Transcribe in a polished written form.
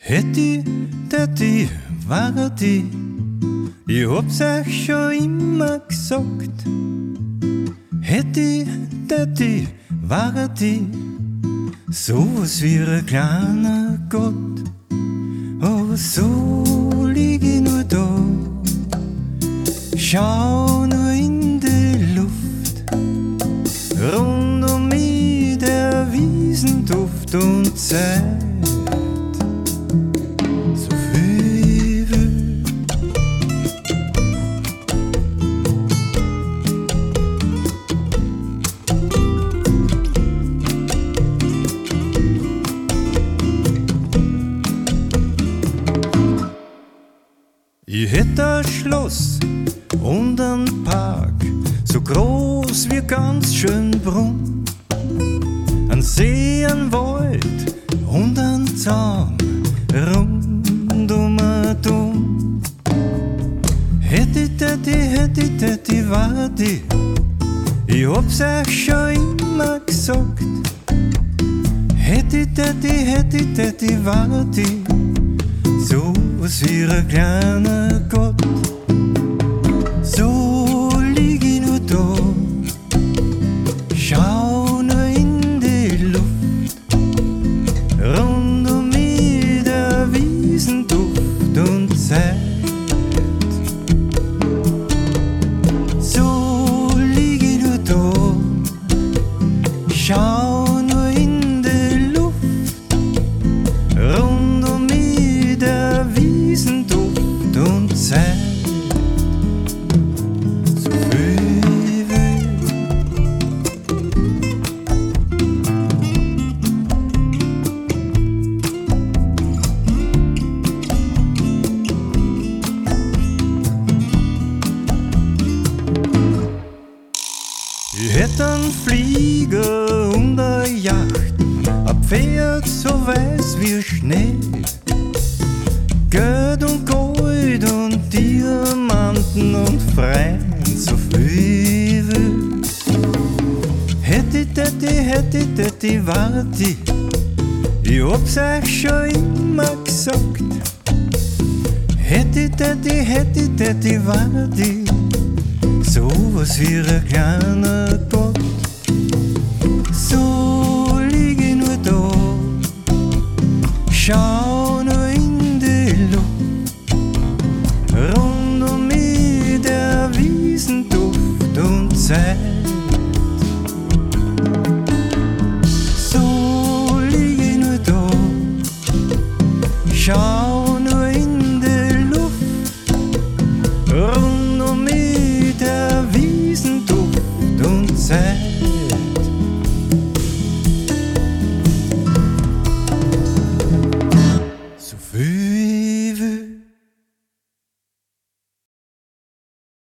Hätti, Daddy, war die, ich hab's euch schon immer gesagt. Hätti, Daddy, war die, sowas wie ein kleiner Gott. Aber so lieg ich nur da, schau nur in die Luft. Rund um mich der Wiesenduft und Zeit. Ich hätt ein Schloss und einen Park, so groß wie ganz Schönbrunn. Ein See, ein Wald und ein Zaun rund um ein Dom. Hätti, Daddy, war die, ich hab's euch schon immer gesagt. Hätti, Daddy, war die, so was wie ein kleiner Gott. So lieg ich nur da, schau nur in die Luft. Rund um mich der Wiesenduft und Zeit. So lieg ich nur da, schau nur in die Luft. Rund um mich der Wiesenduft und Zeit. So viel will. Ich hätt einen Flieger und eine Yacht, ein Pferd so weiß wie Schnee. Geld und Gold und Diamanten und Freien, so viel ich will. Hätti, Daddy, war die, ich hab's euch schon immer gesagt. Hätti, Daddy, war die, sowas wie ein kleiner Gott. So lieg ich nur da, schau nur in die Luft. Rund um mich der Wiesenduft und Zeit.